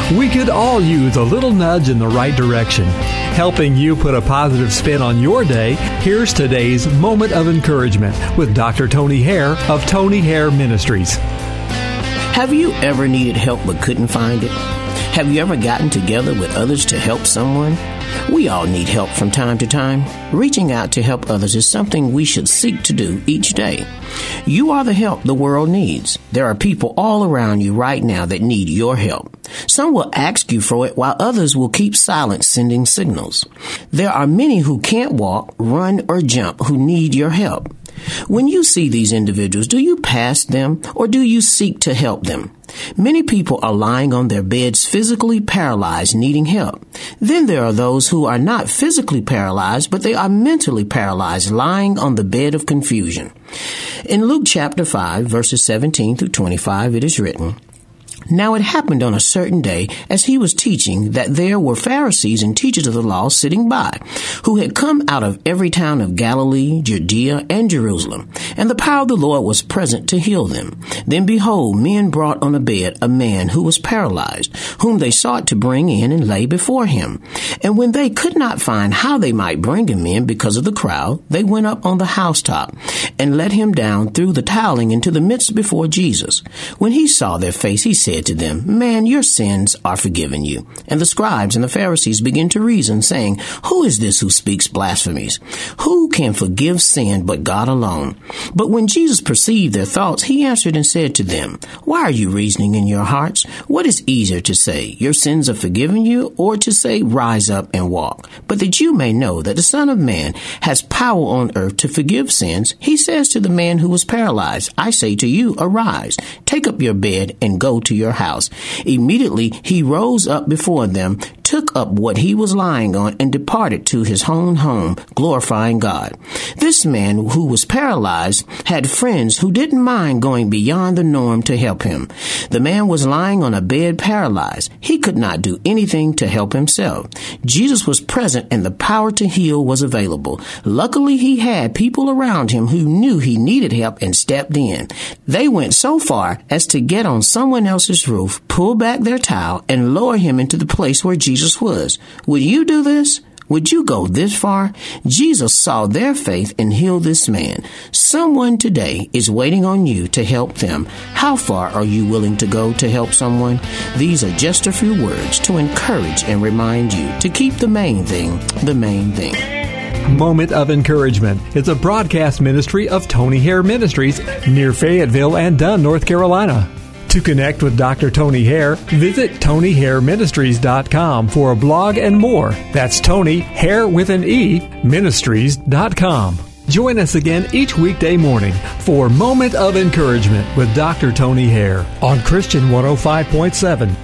We could all use a little nudge in the right direction. Helping you put a positive spin on your day, here's today's Moment of Encouragement with Dr. Tony Hare of Tony Hare Ministries. Have you ever needed help but couldn't find it? Have you ever gotten together with others to help someone? We all need help from time to time. Reaching out to help others is something we should seek to do each day. You are the help the world needs. There are people all around you right now that need your help. Some will ask you for it while others will keep silent, sending signals. There are many who can't walk, run, or jump who need your help. When you see these individuals, do you pass them or do you seek to help them? Many people are lying on their beds physically paralyzed, needing help. Then there are those who are not physically paralyzed, but they are mentally paralyzed, lying on the bed of confusion. In Luke chapter 5, verses 17 through 25, it is written, "Now it happened on a certain day, as he was teaching, that there were Pharisees and teachers of the law sitting by, who had come out of every town of Galilee, Judea, and Jerusalem. And the power of the Lord was present to heal them. Then behold, men brought on a bed a man who was paralyzed, whom they sought to bring in and lay before him. And when they could not find how they might bring him in because of the crowd, they went up on the housetop and let him down through the tiling into the midst before Jesus. When he saw their face, he said to them, 'Man, your sins are forgiven you.' And the scribes and the Pharisees began to reason, saying, 'Who is this who speaks blasphemies? Who can forgive sin but God alone?' But when Jesus perceived their thoughts, he answered and said to them, 'Why are you reasoning in your hearts? What is easier to say, your sins are forgiven you, or to say, rise up and walk? But that you may know that the Son of Man has power on earth to forgive sins, he says to the man who was paralyzed, I say to you, arise, take up your bed and go to your house.' Immediately he rose up before them, took up what he was lying on, and departed to his own home, glorifying God. This man who was paralyzed had friends who didn't mind going beyond the norm to help him. The man was lying on a bed paralyzed. He could not do anything to help himself. Jesus was present and the power to heal was available. Luckily, he had people around him who knew he needed help and stepped in. They went so far as to get on someone else's roof, pull back their towel, and lower him into the place where Jesus was. Would you do this? Would you go this far? Jesus saw their faith and healed this man. Someone today is waiting on you to help them. How far are you willing to go to help someone? These are just a few words to encourage and remind you to keep the main thing, the main thing. Moment of Encouragement is a broadcast ministry of Tony Hare Ministries near Fayetteville and Dunn, North Carolina. To connect with Dr. Tony Hare, visit TonyHareMinistries.com for a blog and more. That's Tony, Hare with an E, Ministries.com. Join us again each weekday morning for Moment of Encouragement with Dr. Tony Hare on Christian 105.7